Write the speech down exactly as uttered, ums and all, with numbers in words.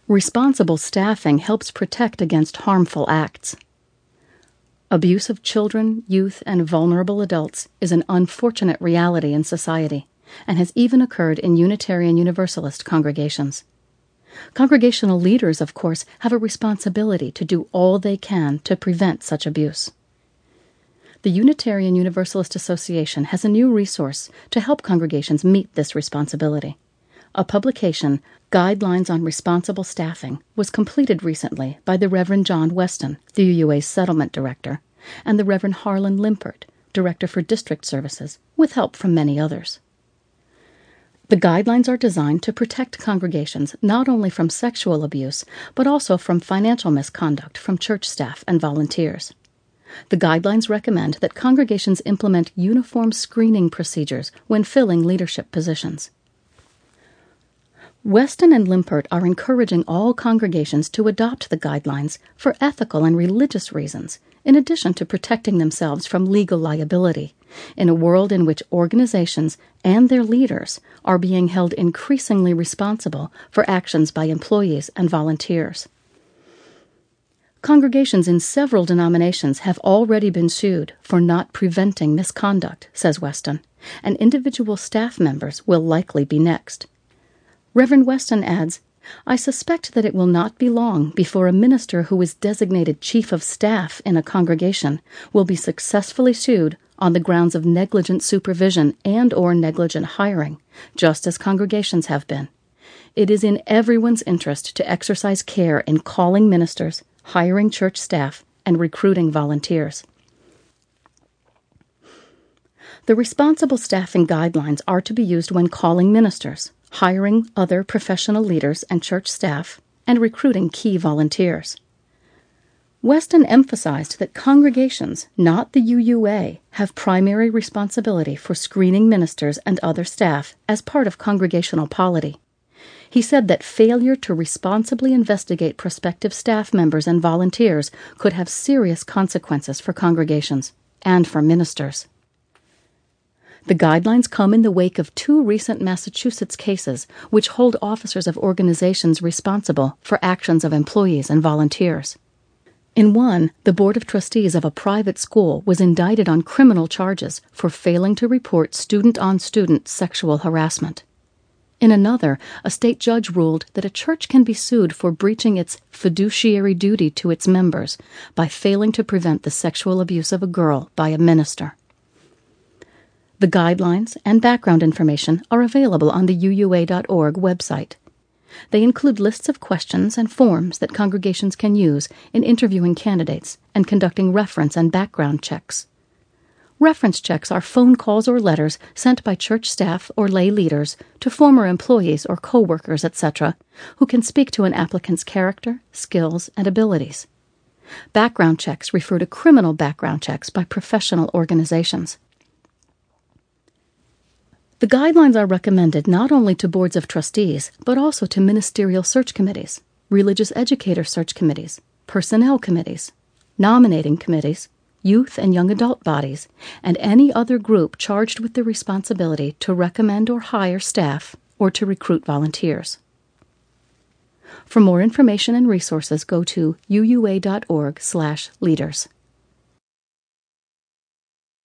Responsible staffing helps protect against harmful acts. Abuse of children, youth, and vulnerable adults is an unfortunate reality in society and has even occurred in Unitarian Universalist congregations. Congregational leaders, of course, have a responsibility to do all they can to prevent such abuse. The Unitarian Universalist Association has a new resource to help congregations meet this responsibility. A publication, Guidelines on Responsible Staffing, was completed recently by the Reverend John Weston, the U U A's Settlement Director, and the Reverend Harlan Limpert, Director for District Services, with help from many others. The guidelines are designed to protect congregations not only from sexual abuse, but also from financial misconduct from church staff and volunteers. The guidelines recommend that congregations implement uniform screening procedures when filling leadership positions. Weston and Limpert are encouraging all congregations to adopt the guidelines for ethical and religious reasons, in addition to protecting themselves from legal liability, in a world in which organizations and their leaders are being held increasingly responsible for actions by employees and volunteers. Congregations in several denominations have already been sued for not preventing misconduct, says Weston, and individual staff members will likely be next. Reverend Weston adds, I suspect that it will not be long before a minister who is designated chief of staff in a congregation will be successfully sued on the grounds of negligent supervision and or negligent hiring, just as congregations have been. It is in everyone's interest to exercise care in calling ministers, hiring church staff, and recruiting volunteers. The responsible staffing guidelines are to be used when calling ministers, hiring other professional leaders and church staff, and recruiting key volunteers. Weston emphasized that congregations, not the U U A, have primary responsibility for screening ministers and other staff as part of congregational polity. He said that failure to responsibly investigate prospective staff members and volunteers could have serious consequences for congregations and for ministers. The guidelines come in the wake of two recent Massachusetts cases which hold officers of organizations responsible for actions of employees and volunteers. In one, the Board of Trustees of a private school was indicted on criminal charges for failing to report student-on-student sexual harassment. In another, a state judge ruled that a church can be sued for breaching its fiduciary duty to its members by failing to prevent the sexual abuse of a girl by a minister. The guidelines and background information are available on the U U A dot org website. They include lists of questions and forms that congregations can use in interviewing candidates and conducting reference and background checks. Reference checks are phone calls or letters sent by church staff or lay leaders to former employees or co-workers, et cetera, who can speak to an applicant's character, skills, and abilities. Background checks refer to criminal background checks by professional organizations. The guidelines are recommended not only to boards of trustees, but also to ministerial search committees, religious educator search committees, personnel committees, nominating committees, youth and young adult bodies, and any other group charged with the responsibility to recommend or hire staff or to recruit volunteers. For more information and resources, go to U U A dot org slash leaders.